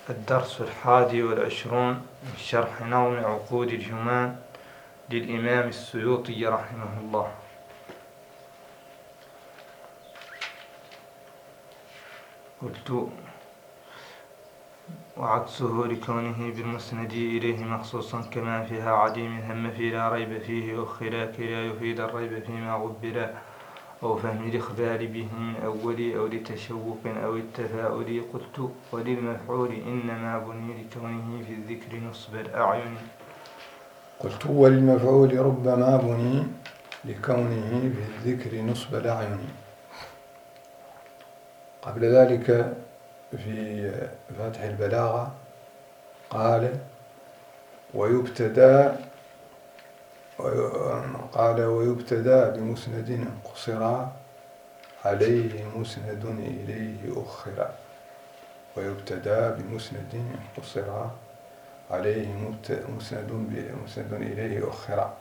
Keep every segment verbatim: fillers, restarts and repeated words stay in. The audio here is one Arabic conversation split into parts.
الدرس الحادي والعشرون من شرح نظم عقود الجمان للإمام السيوطي رحمه الله. قلت: وعكسه لكونه بالمسند إليه مخصوصا كما فيها عديم هم في لا ريب فيه أخلا كلا يفيد الريب فيما غبلا أو فهم الإخبار به من أول أو لتشوق أو التفاؤل. قلت: وللمفعول إنما بني لكونه في الذكر نصب الأعين. قلت: وللمفعول ربما بني لكونه في الذكر نصب الأعين. قبل ذلك في فتح البلاغة قال: ويبتدى قال ويبتدى بمسند قصرا عليه مسند إليه أخرا. ويبتدى بمسند قصرا عليه مسند مسند إليه أخرا.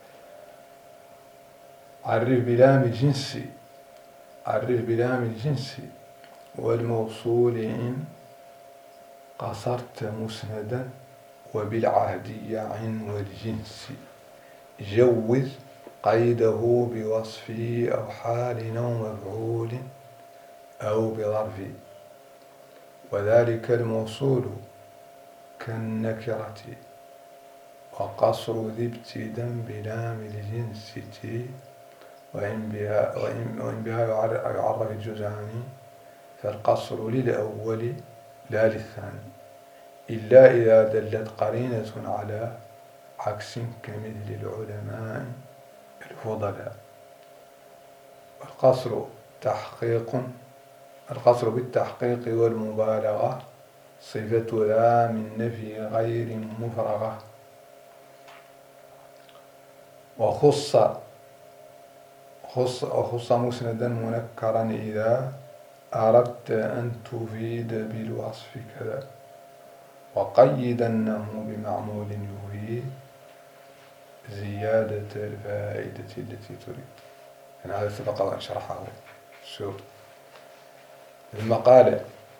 عرف بلام الجنس عرف بلام الجنس والموصول إن قصرت مسندا وبالعهد يعن والجنس. جوز قيده بوصف أو حال أو مفعول أو بظرف. وذلك الموصول كالنكرة وقصر ذي ابتدا بلام الجنس تي. وإن بها, وإن وإن بها يعرف الجزعاني فالقصر للأول لا للثاني، إلا إذا دلت قرينة على عكس كمثل العلماء الفضلاء. القصر تحقيق القصر بالتحقيق والمبالغة صفة لا من نفي غير مفرغة. وخص خص وخص مسندا منكرا إذا أردت أن تفيد بالوصف كذا، وقيدنه بمعمول يفيد زيادة الفائدة التي تريد. يعني هذا سبق وأن شرحه السيوطي. ثم قال: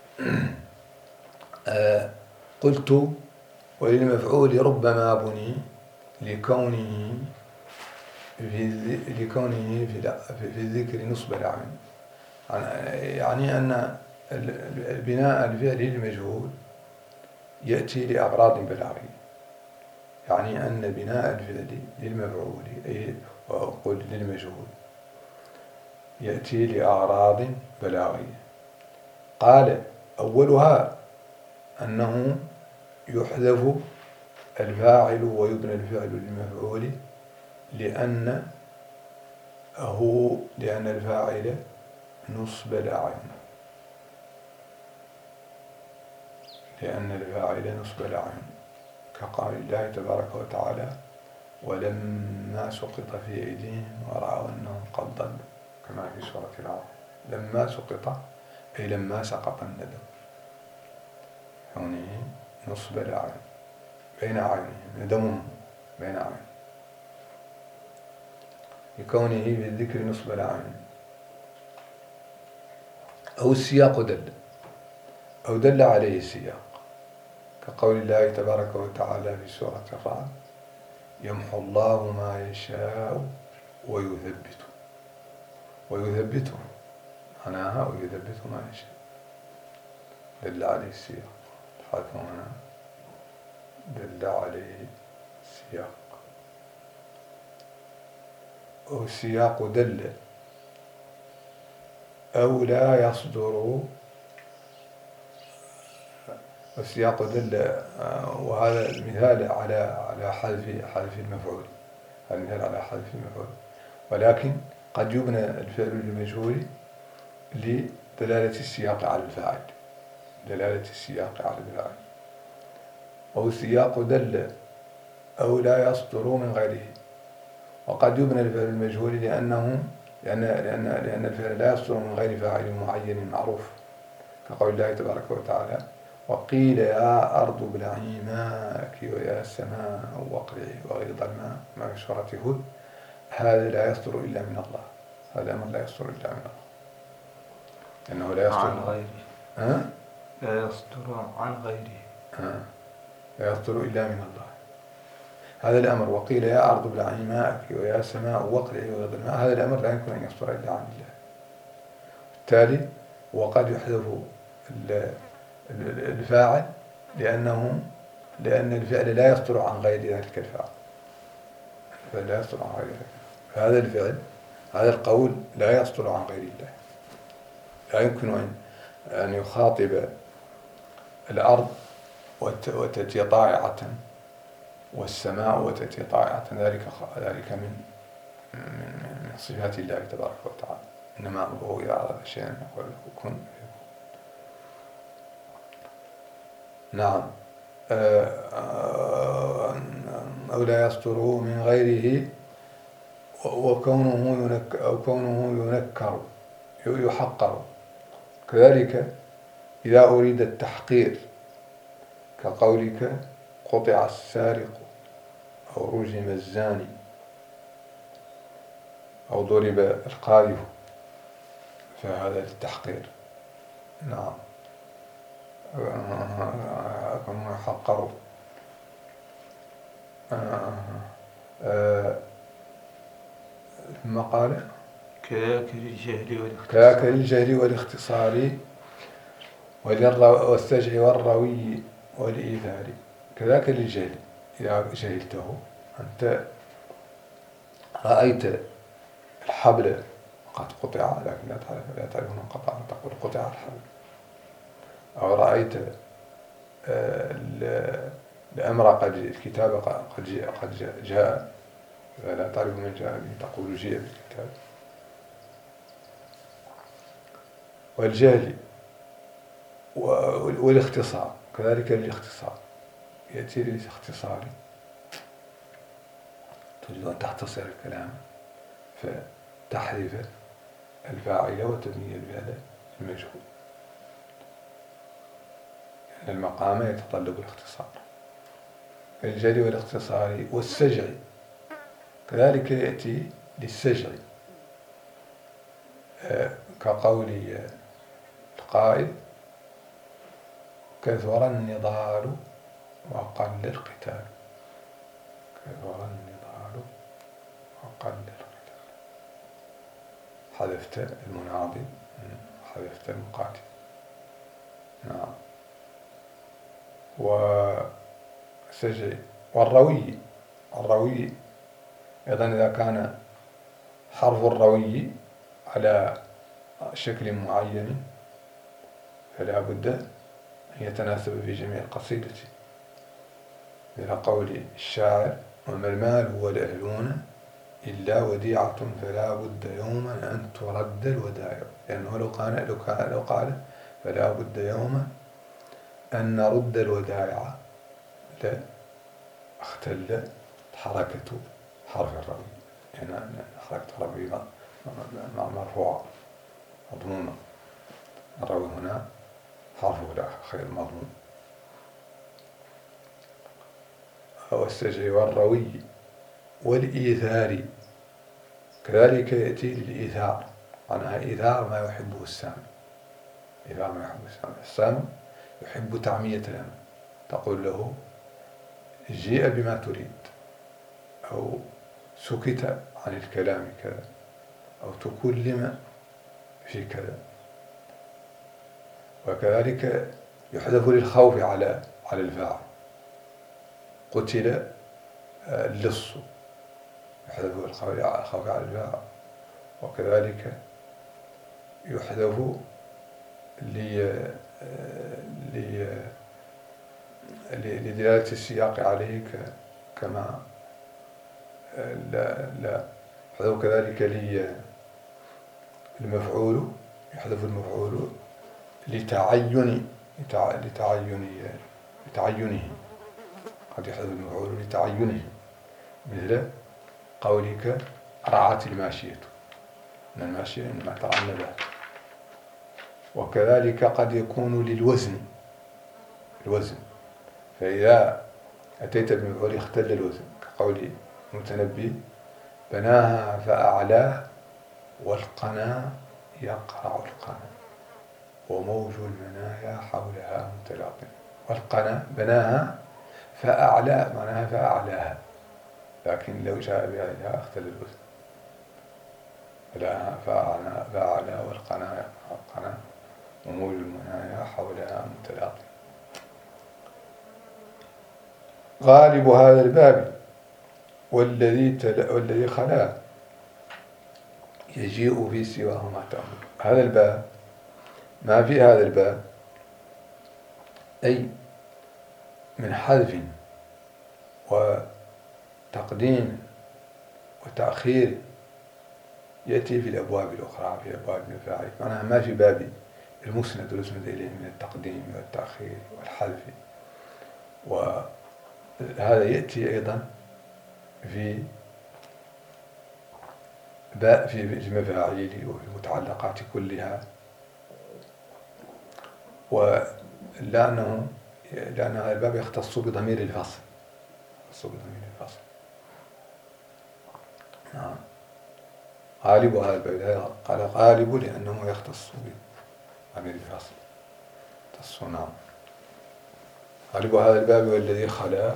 آه قلت: وللمفعول ربما بني لكونه في لكونه في الذكر نصب العين. يعني أن البناء الفعلي للمجهول يأتي لأغراض بلاغية. يعني أن بناء الفعل للمفعول أي وأقول للمجهول يأتي لأغراض بلاغية. قال: أولها أنه يحذف الفاعل ويبنى الفعل للمفعول لأن هو لأن الفاعل نصب الأعين لأن الفاعل نصب الأعين كقول الله تبارك وتعالى: ولما سقط في أيديهم ورأوا أنهم قد ضلوا، كما في سورة الأعراف. لما سقط أي لما سقط الندم، يعني نصب الأعين بين أعينهم، ندمهم بين أعينهم، لكونه في الذكر نصب الأعين. أو السياق دل أو دل عليه السياق كقول الله تبارك وتعالى في سورة الرعد: يمحو الله ما يشاء ويثبت. ويثبته معناها ويثبت ما يشاء، دل عليه السياق. الحاكم هنا دل عليه السياق. والسياق دل أو لا يصدر والسياق دل، وهذا المثال على على حذف حذف المفعول. هذا المثال على حذف المفعول، ولكن قد يبنى الفعل للمجهول لدلالة السياق على الفاعل دلالة السياق على الفاعل. أو السياق دل أو لا يصدر من غيره. وقد يبنى الفعل المجهول لأنه لأن لأن لأن الفعل لا يصدر من غير فاعل معين معروف، كقول الله تبارك وتعالى: وقيل يا أرض ابلعي ماءك ويا سماء واقلعي وغيض الماء، ما في سورة هود. هذا لا يصدر إلا من الله، هذا أمر لا يصدر إلا من الله، لأنه لا يصدر عن غيره أه؟ لا يصدر عن غيره. آه. لا يصدر إلا من الله. هذا الأمر. وقيل يا أرض ابلعي ماءك ويا سماء واقلعي وغيض الماء. هذا الأمر لا يمكن أن يصدر إلا عن الله. بالتالي وقد يحذف الفاعل لأنه لأن الفعل لا يصدر عن غير ذلك الفاعل. الفعل لا يصدر عن غير ذلك. هذا الفعل هذا القول لا يصدر عن غير الله. لا يمكن أن أن يخاطب الأرض وتأتي طائعة والسماء وتأتي طائعة، ذلك ذلك من من من صفات الله تبارك وتعالى. إنما هو إذا أراد شيئا يقول له كن فيكون. نعم. أو لا يصدر من غيره وكونه ينك أو كونه ينكر يحقر. كذلك إذا أريد التحقير كقولك قطع السارق أو رجم الزاني أو ضرب القاذف، فهذا للتحقير. نعم. كما يحقر. ثم قال كذاك للجهل والاختصار كذاك للجهل والاختصار والسجع والروي والإيثار. كذاك للجهل، إذا جهلته أنت رأيت الحبل قد قطع لكن لا تعرف لا تعرف من قطع، تقول قطع الحبل. أو رأيت الأمر قد الكتاب قد قد جاء فلا تعرف من جاء به، تقول جاء بالكتاب. والجهل والاختصار كذلك الاختصار، يأتي للاختصار تريد أن تختصر الكلام فتحذف الفاعل وتبني الفعل المجهول، لأن المقام يتطلب الاختصار. الجهل والاختصار والسجع كذلك يأتي للسجع كقول القائل كثر النضال وقل القتال. كثر النضال وقل القتال، حذفت المناضل حذفت المقاتل. نعم. وسجع والروي. الروي أيضا إذا كان حرف الروي على شكل معين فلا بد أن يتناسب في جميع القصيدة، مثل قول الشاعر وما المال والأهلون إلا وديعة فلا بد يوما أن ترد الودائع. لأنه لو قال لو قال, لو قال فلا بد يوما أن نرد الودائع لا اختل حركة حرف الروي، يعني حركة الروي مرفوعة مضمومة. الروي هنا حرفه لا خير مضموم. والسجع والروي والإيثار كذلك يأتي للإيثار، معناها إيثار ما يحبه السامع. إيثار ما يحبه السامع. السامع يحب تعمية الأمر، تقول له جيء بما تريد، أو سكت عن الكلام كذا، أو تكلم في كذا. وكذلك يحذف للخوف على على الفاعل، قتل اللص، يحذف الخوف على الفاعل. وكذلك يحذف لدلالة السياق عليه كما لا لا يحذف كذلك للمفعول، يحذف المفعول لتعين لتعين لتعينه، قد يحذف المفعول لتعينه، مثل قولك رعت الماشية، أن الماشية إنما ترعى النبات. وكذلك قد يكون للوزن الوزن، فإذا أتيت بمفعول اختل الوزن، كقول المتنبي بناها فأعلاه والقنا يقرع القنا. وموج المنايا حولها متلاطم. والقنا بناها فأعلى، معناها فأعلاها، لكن لو جاء بغيرها اختل الوزن. فلا فأعلى, فأعلى والقنا القنا وموج المنايا حولها متلاطم. غالب هذا الباب والذي والذي خلا يجيء في سواه ما تأمل. هذا الباب، ما في هذا الباب أي من حذف وتقديم وتأخير يأتي في الأبواب الأخرى، في أبواب المفاعل. معناها ما في باب المسند والمسند إليه من التقديم والتأخير والحذف، وهذا يأتي أيضا في في المفاعيل وفي المتعلقات كلها. ولأنه لأن هذا الباب يختص بضمير الفصل، يختص بضمير الفصل. نعم. غالب هذا الباب قال غالب لأنه يختص بضمير الفصل، يختص. نعم. غالب هذا الباب والذي خلا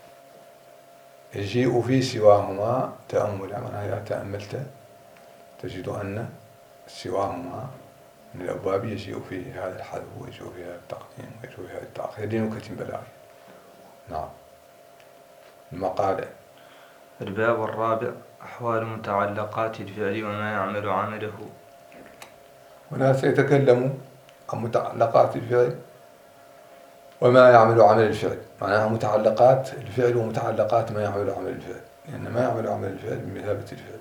يجيء في سواهما تأملا. معناها إذا تأملت تجد أن سواهما من الأبواب يجيء فيه هذا الحذف ويجيء فيه هذا التقديم ويجيء فيه هذا التأخير لنكتة بلاغية. نعم. المقالة. الباب الرابع أحوال متعلقات الفعل وما يعمل عمله. هنا سيتكلم عن متعلقات الفعل وما يعمل عمل الفعل. معناها متعلقات الفعل ومتعلقات ما يعمل عمل الفعل، لأن ما يعمل عمل الفعل بمثابة الفعل.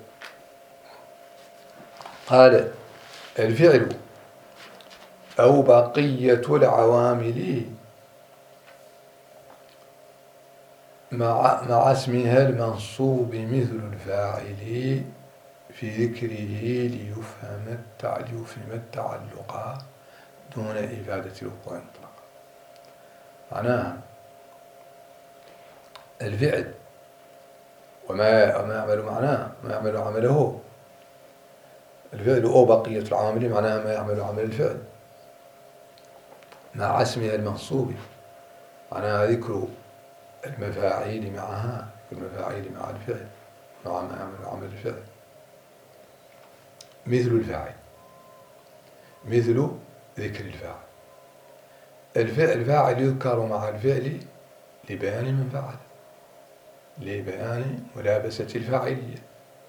قال الفعل أو بقية العوامل مع, مع اسمها المنصوب مثل الفاعل في ذكره ليفهم ليفهم التعلق دون إفادة الوقوع مطلقا. معناها الفعل وما وما يعمل معناه ما يعمل عمله. الفعل أو بقية العوامل معناها ما يعمل عمل الفعل مع اسمها المنصوب، معناها ذكر المفاعيل معها، المفاعيل مع الفعل مع ما يعمل عمل الفعل. مثل الفاعل، مثل ذكر الفاعل. الفعل الفاعل يذكر مع الفعل لبيان من فعل، لبيان ملابسة الفاعلية.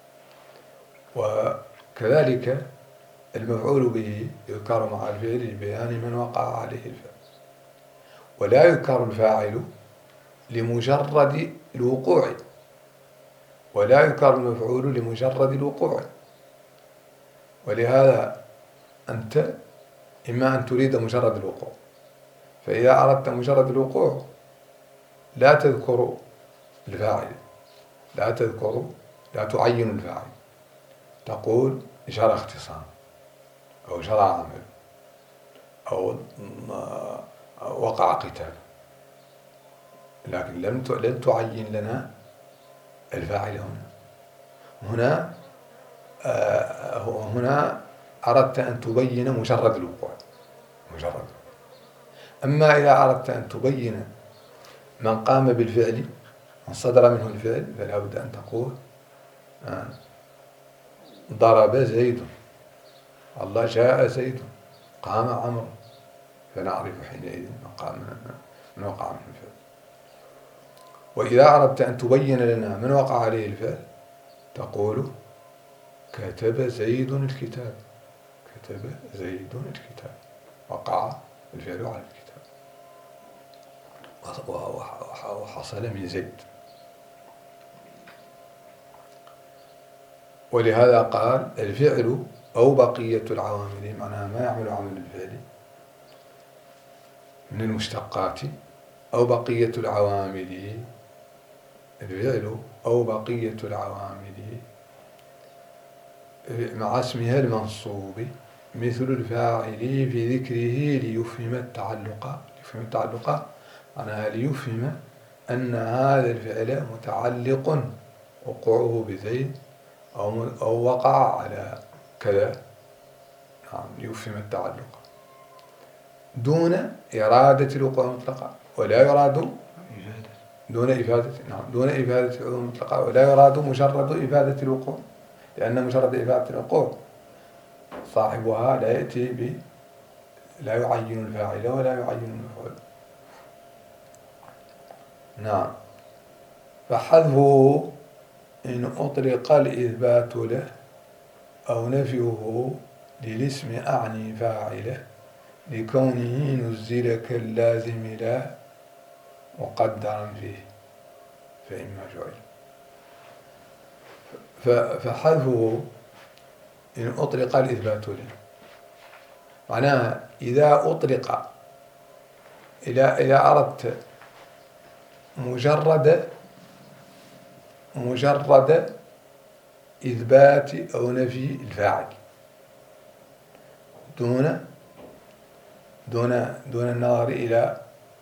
وكذلك المفعول به يذكر مع الفعل لبيان من وقع عليه الفعل. ولا يذكر الفاعل لمجرد الوقوع، ولا يذكر المفعول لمجرد الوقوع. ولهذا أنت إما أن تريد مجرد الوقوع، فإذا أردت مجرد الوقوع لا تذكر الفاعل، لا تذكر لا تعين الفاعل، تقول جرى اختصام أو جرى عمل أو وقع قتال، لكن لم لن تعين لنا الفاعل هنا. هنا آه هنا أردت أن تبين مجرد الوقوع، مجرد. أما إذا أردت أن تبين من قام بالفعل، من صدر منه الفعل، فلا بد أن تقول آه ضرب زيد، الله جاء زيد، قام عمرو، فنعرف حينئذ من قام من وقع منه الفعل. وإذا أردت أن تبين لنا من وقع عليه الفعل تقول كتب زيد الكتاب، كتب زيد الكتاب، وقع الفعل على الكتاب وحصل من زيد. ولهذا قال الفعل أو بقية العوامل، معناها ما يعمل عمل الفعل من المشتقات، أو بقية العوامل، الفعل أو بقية العوامل مع اسمها المنصوب مثل الفاعل في ذكره ليفهم التعلق، ليفهم التعلق معناها ليفهم أن هذا الفعل متعلق وقوعه بزيد أو أو وقع على كذا. نعم، ليفهم التعلق. دون إرادة الوقوع المطلقة، ولا يراد دون إفادة نعم دون إفادة العلوم المطلقة، ولا يراد مجرد إفادة الوقوع، لأن مجرد إفادة الوقوع صاحبها لا يأتي ب لا يعين الفاعل ولا يعين المفعول. نعم. فحذفه إن أطلق الإثبات له أو نفيه للاسم أعني فاعله لكونه نزل كاللازم لا مقدرا فيه فإما جعل. فحذفه إن أطلق الإثبات له معناها إذا أطلق إذا إذا أردت مجرد مجرد إثبات أو نفي الفاعل دون دون دون النظر إلى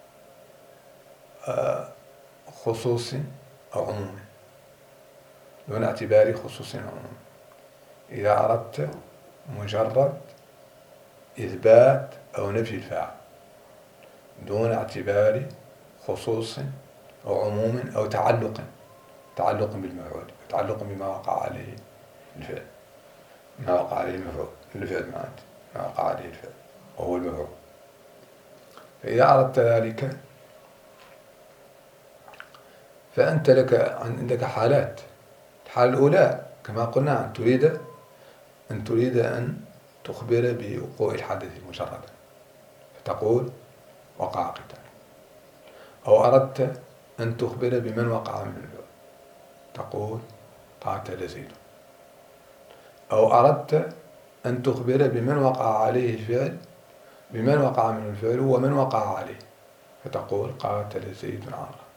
خصوص أو عموم، دون اعتبار خصوص أو عموم. إذا أردت مجرد إثبات أو نفي الفاعل دون اعتبار خصوص أو عموم أو تعلق تعلق بالمفعول، تعلق بما وقع عليه الفعل، ما وقع عليه المفعول الفعل ما وقع عليه الفعل وهو المفعول. فإذا أردت ذلك فأنت لك عندك حالات. الحالة الأولى كما قلنا أن تريد أن تريد أن تخبر بوقوع الحدث المجرد فتقول وقع قتال، أو أردت أن تخبر بمن وقع من الفعل تقول قاتل زيد، أو أردت أن تخبر بمن وقع عليه الفعل بمن وقع من الفعل ومن وقع عليه فتقول قاتل زيد عمرو.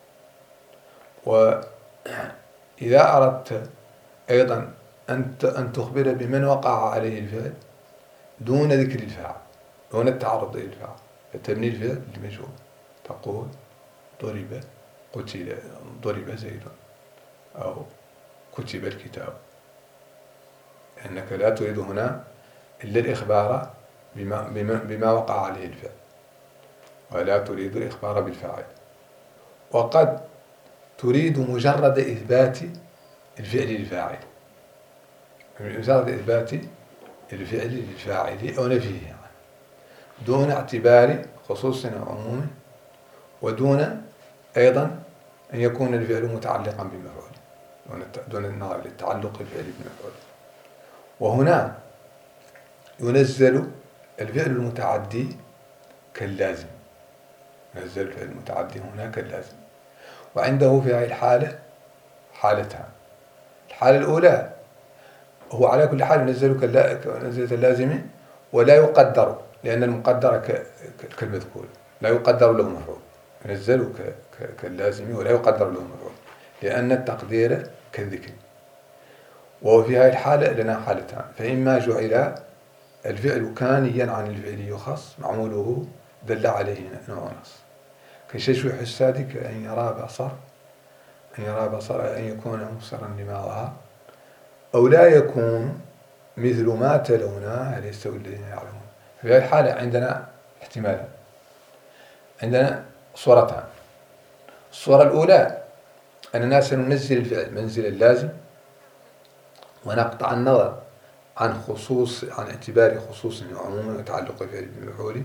وإذا أردت أيضا أن تخبر بمن وقع عليه الفعل دون ذكر الفاعل دون التعرض للفاعل فتبني الفعل للمجهول تقول ضرب قتل ضرب زيد أو كتب الكتاب، لأنك لا تريد هنا إلا الإخبار بما, بما, بما وقع عليه الفعل ولا تريد الإخبار بالفاعل. وقد تريد مجرد إثبات الفعل للفاعل، مجرد إثبات الفعل للفاعل أو نفيه يعني دون اعتبار خصوص أو عموم، ودون أيضا أن يكون الفعل متعلقا بمفعول دون النظر للتعلق الفعل بمفعول. وهنا ينزل الفعل المتعدي كاللازم، ينزل الفعل المتعدي هنا كاللازم. وعنده في هذه الحالة حالتان. الحالة الأولى هو على كل حال ينزل كنزلة اللازم ولا يقدر، لأن المقدر كالمذكور لا يقدر له مفعول، ينزل كاللازم ولا يقدر له مفعول لأن التقدير كالذكر. وفي هذه الحالة لنا حالتان، فإما جعل الفعل كانيا عن الفعل يخص معموله دل عليه نوع نص كشجوع الساد كأن يرى بصر أن يرى بصر أن يكون مبصرا لما ظهر، أو لا يكون مثل ما تلونا هل يستوي الذين يعلمون. في هذه الحالة عندنا احتمالا، عندنا صورتان. الصورة الأولى أننا سننزل الفعل منزل اللازم ونقطع النظر عن خصوص عن اعتبار خصوص وعموم وتعلق الفعل بالمفعول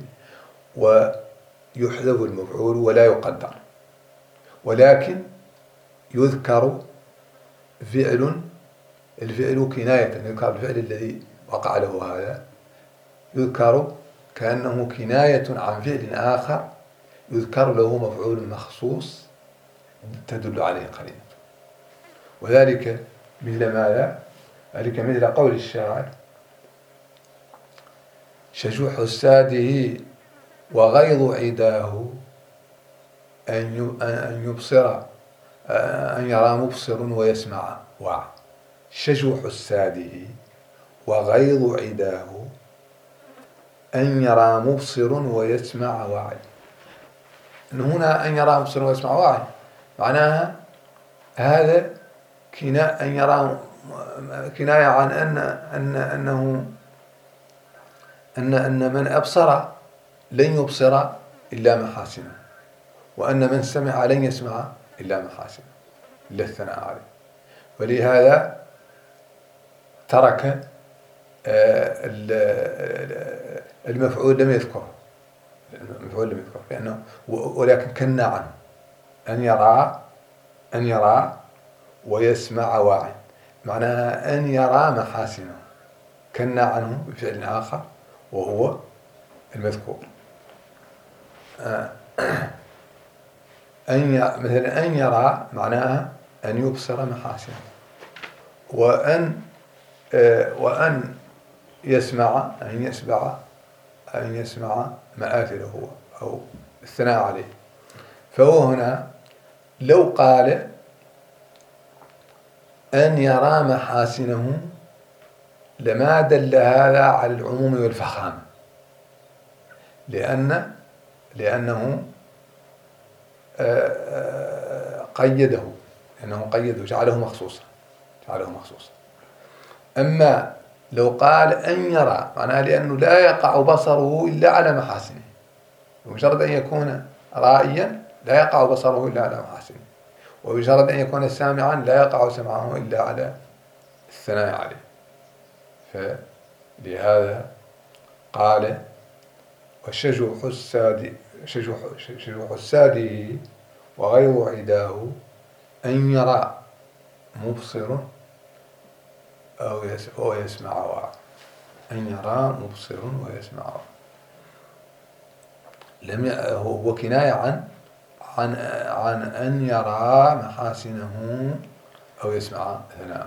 ويحذف المفعول ولا يقدر، ولكن يذكر فعل الفعل كناية، يذكر الفعل الذي وقع له هذا يذكر كأنه كناية عن فعل آخر يذكر له مفعول مخصوص تدل عليه قرينة. وذلك مثل ماذا؟ ذلك مثل قول الشاعر شجوع حساده وغيظ عداه أن يبصر أن يرى مبصر ويسمع واع. شجوع حساده وغيظ عداه أن يرى مبصر ويسمع واعي. هنا أن يرى مبصر ويسمع واعي معناها هذا كناية أن يرى كناية عن أن أن أنه أن أن من أبصر لن يبصر إلا محاسنه، وأن من سمع لن يسمع إلا محاسنه، إلا الثناء عليه. ولهذا ترك المفعول لم يذكره، المفعول لم يذكره لأنه ولكن كنا عنه أن يرى أن يرى ويسمع واع، معناها أن يرى محاسنه، كنا عنه بفعل آخر وهو المذكور. أن مثلا أن يرى معناها أن يبصر محاسنه، وأن وأن يسمع أن يسمع أن يسمع مآثله أو الثناء عليه. فهو هنا لو قال أن يرى محاسنه لما دل هذا على العموم والفخامة، لأن لأنه قيده، لأنه قيده جعله مخصوصا جعله مخصوصا. أما لو قال أن يرى معناها لأنه لا يقع بصره إلا على محاسنه، بمجرد أن يكون رائيا لا يقع بصره إلا على محاسنه، وبمجرد أن يكون سامعا لا يقع سمعه إلا على الثناء عليه. فلهذا قال وشجع حساد شجع حساده وغير عداه أن يرى مبصر أو يسمع واع، أن يرى مبصر ويسمع واع. لم ي... هو كناية عن عن عن أن يرى محاسنه أو يسمع ثناء.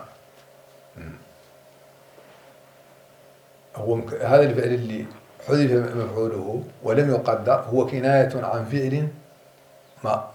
هو هذا الفعل اللي حذف مفعوله ولم يقدر هو كناية عن فعل ما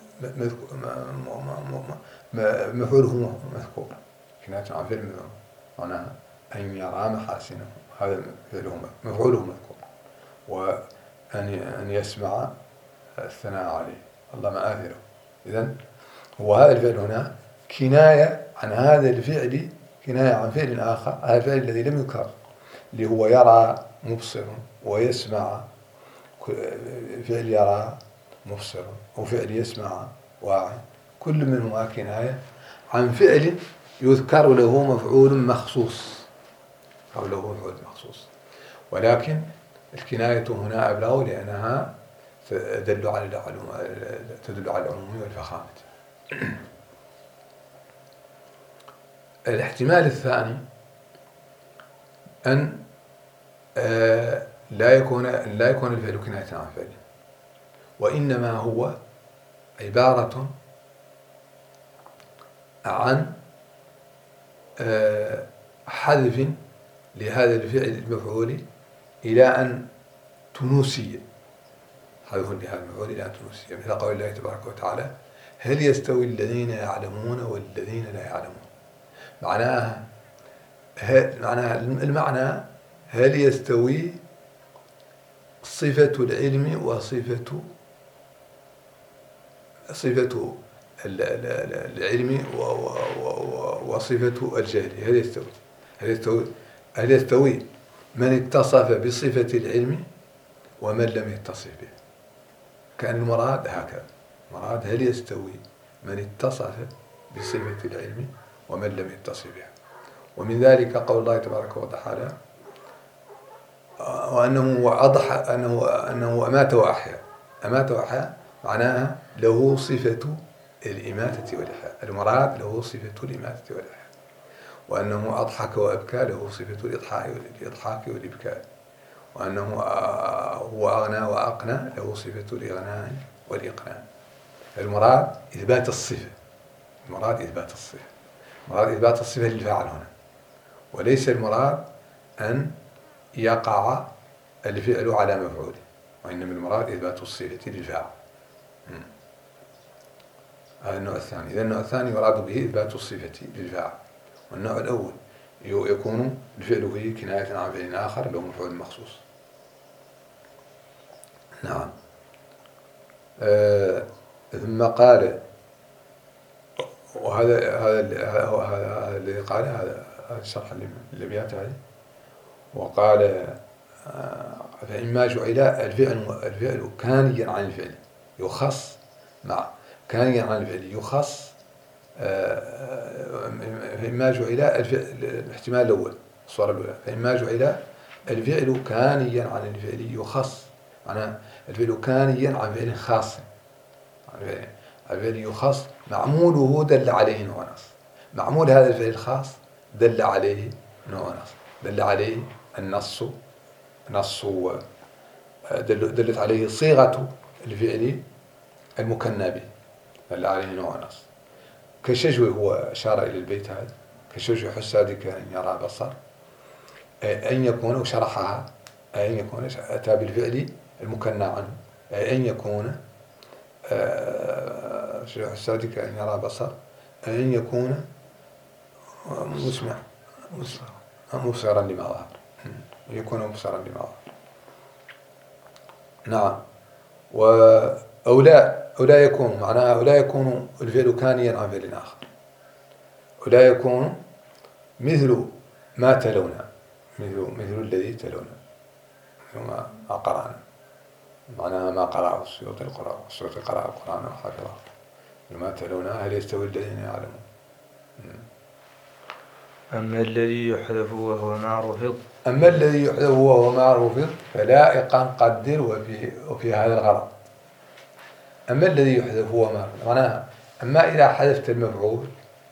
مفعوله مذكور، كناية عن فعل مذكور، معناها أن يرى محاسنه، هذا فعله مفعوله مذكور، وأن أن يسمع الثناء عليه الله مآثره. إذن هو هذا الفعل هنا كناية عن هذا الفعل، كناية عن فعل آخر، هذا الفعل الذي لم يكرر اللي هو يرى مبصر ويسمع، فعل يرى مبصر وفعل يسمع واع، كل منهما كناية عن فعل يذكر له مفعول مخصوص أو له مفعول مخصوص، ولكن الكناية هنا أبلغ لأنها تدل على تدل على العموم والفخامة. الاحتمال الثاني أن لا يكون لا يكون الفعل كناية عن فعل، وإنما هو عبارة عن حذف لهذا الفعل المفعول إلى أن تنوسي، حذف لهذا المفعول إلى أن تنوسي، مثل قول الله تبارك وتعالى هل يستوي الذين يعلمون والذين لا يعلمون. معناها معناها المعنى هل يستوي صفة العلم وصفة صفة العلم وصفة الجهل، هل يستوي هل يستوي هل يستوي من اتصف بصفة العلم ومن لم يتصف به؟ كأن المراد هكذا، المراد هل يستوي من اتصف بصفة العلم ومن لم يتصف بها. ومن ذلك قول الله تبارك وتعالى وأنه أضحى أنه أنه أمات وأحيا. أمات وأحيا معناها له صفة الإماتة والإحياء، المراد له صفة الإماتة والإحياء. وأنه أضحك وأبكى له صفة الإضحاك والإبكاء. وأنه هو أغنى وأقنى له صفة الإغناء والإقناء. المراد إثبات الصفة، المراد إثبات الصفة، المراد إثبات الصفة للفاعل هنا، وليس المراد أن يقع الفعل على مفعوله، وإنما المراد إثبات الصفة للفاعل. هذا النوع الثاني. إذا النوع الثاني يراد به إثبات الصفة للفاعل، والنوع الأول يكون الفعل فيه كناية عن فعل آخر له مفعول مخصوص. نعم. آه ثم قال، وهذا هذا هذا الذي قال هذا الشرح الأبيات هذه. وقال فإما جعل الفعل الفعل كانيا عن الفعل يخص مع كانيا عن الفعل يخص. فإما جعل الفعل الاحتمال الأول الصورة الأولى فإما جعل الفعل كانيا عن الفعل يخص، معناها الفعل كانيا عن فعل خاص، الفعل يخص معموله دل عليه نوع نص، معمول هذا الفعل الخاص دل عليه نوع نص، دل عليه النص نص دلت عليه صيغة الفعل المكنى به، دل عليه نوع نص. كالشجوة، هو أشار إلى البيت هذا، كالشجوة حسادك أن يرى بصر، أن يكون وشرحها، أن يكون أتى بالفعل المكنى عنه، أن يكون حسادك أن يرى بصر، أن يكون مسمع مبصرا لما ظهر، أن يكون مبصرا لما ظهر. نعم. أو لا أو لا يكون، معناها أو لا يكون الفعل كانيا عن فعل آخر، ولا يكون مثل ما تلونا، مثل مثل الذي تلونا، مثل ما ما قرأنا، معناها ما قرأه السيوطي القرآن، السيوطي قرأ القرآن وحفظه، ما تلونا هل يستوي الذين يعلمون. أما الذي يحذف وهو مع رفض أما الذي يحذف وهو مع رفض فلائقا قدر وفي وفي هذا الغرض. أما الذي يحذف هو مع رفض، معناها أما إذا حذفت المفعول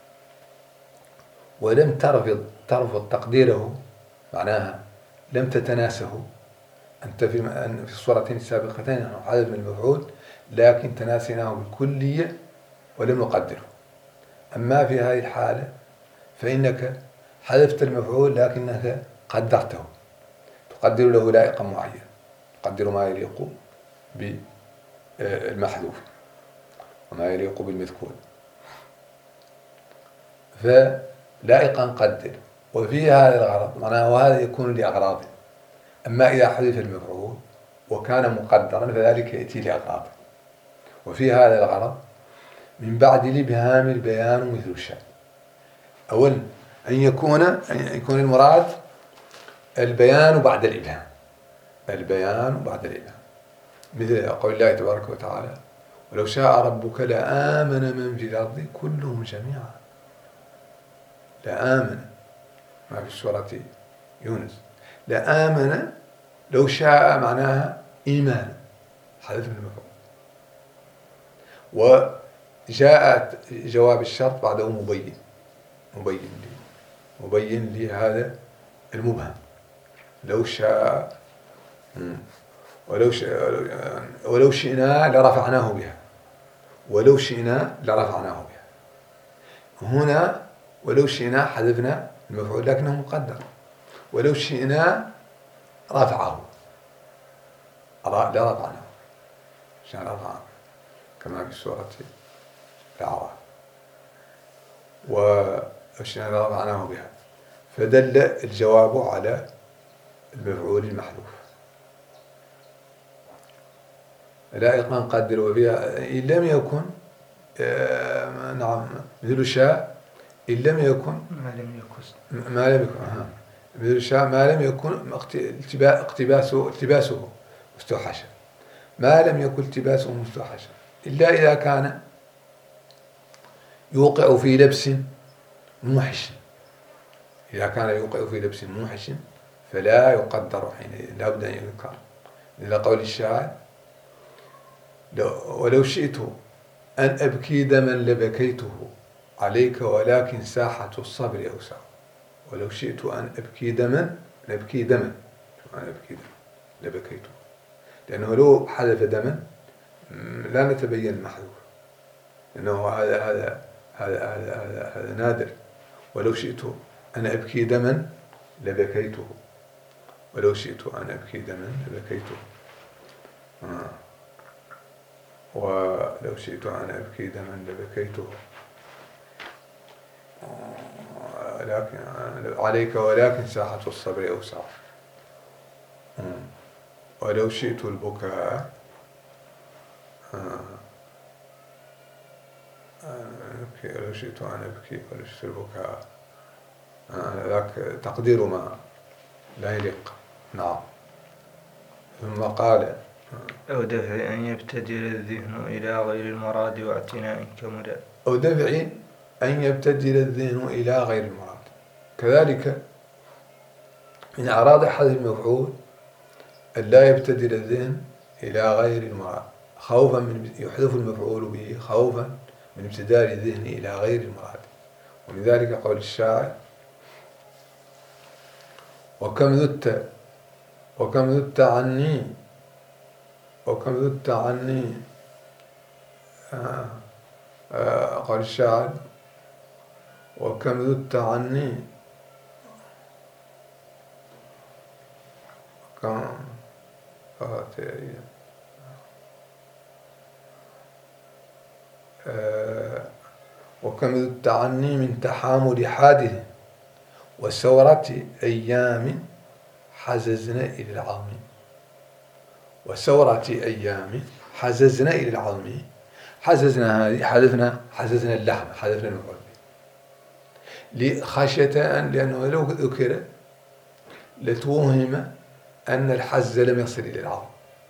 ولم ترفض ترفض تقديره، معناها لم تتناسه أنت في في الصورتين السابقتين نحن حذفنا المفعول لكن تناسيناه بالكلية ولم نقدره. أما في هذه الحالة فإنك حذفت المفعول لكنك قدرته، تقدر له لائقا معين، تقدر ما يليق بالمحذوف وما يليق بالمذكور، فلائقا قدر وفي هذا الغرض، معناه وهذا يكون لأغراض. أما إذا حذف المفعول وكان مقدرا فذلك يأتي لأغراض، وفي هذا الغرض من بعد الإبهام البيان مثل الشاء. أولا أن يكون أن يكون المراد البيان بعد الإبهام، البيان بعد الإبهام، مثل قول الله تبارك وتعالى ولو شاء ربك لآمن من في الأرض كلهم جميعا، لآمن ما في سورة يونس، لآمن لو شاء معناها إيمان، حذف المفعول، وجاءت جواب الشرط بعده مبين، مبين لي مبين لهذا المبهم، لو شاء ولو شاء ولو شئنا لرفعناه بها، ولو شئنا لرفعناه بها. هنا ولو شئنا حذفنا المفعول لكنه مقدر، ولو شئنا رفعه لرفعناه شان رفعه كما في سورة الأعراف، ولو شئنا لرفعناه بها، فدل الجواب على المفعول المحذوف. لائقا قدر وفيها إن لم يكن آه نعم مثل شاء إن لم يكن ما لم يكن ما لم يكن ها مثل شاء ما لم يكن اقتباسه التباسه مستوحشا، ما لم يكن التباسه مستوحشا إلا إذا كان يوقع في لبس موحش، إذا كان يوقع في لبس موحش فلا يقدر حينئذ، لا بد أن يذكر، إلى قول الشاعر ولو شئت أن أبكي دما لبكيته عليك ولكن ساحة الصبر أوسع، ولو شئت أن أبكي دما نبكي دما أن أبكي دما لبكيته، لأنه لو حذف دما لا نتبين المحذوف، لأنه هذا هذا هذا هذا هذا, هذا نادر. ولو شئت أن أبكي دما لبكيته، ولو شئت أن أبكي دما لبكيته آه. ولو شئت أن أبكي دما لبكيته آه. لكن عليك ولكن ساحة الصبر أوسع آه. ولو شئت البكاء آه. أبكي ولو شئت أن أبكي ولو شئت البكاء آه. ذاك تقدير ما لا يليق. نعم. ثم قال أو دفع أن يبتدر الذهن إلى غير المراد واعتناء كمدى أو دفع أن يبتدر الذهن إلى غير المراد. كذلك من أعراض حذف المفعول أن لا يبتدر الذهن إلى غير المراد، خوفا من يحذف المفعول به خوفا من ابتدار الذهن إلى غير المراد. ولذلك قول الشاعر: وكم ذدت وكم ذدت عني وكم ذدت عني آه آه قول الشاعر: وكم ذدت عني كم آه وكم ذدت عني من تحامل حادث وسورة أيام حززنا إلى العظم. وسورة أيام حززنا إلى العظم. حززنا هذه حذفنا حززنا اللحم، حذفنا المفعول به خشية أن لأنه لو ذكر لتوهم أن الحز لم يصل إلى العظم،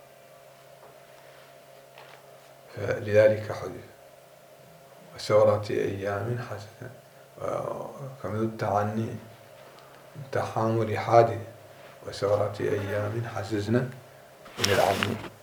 فلذلك حذف. وسورة أيام حززنا كم ذدت عني من تحامل حادث وسورة أيام حززنا إلى العظم.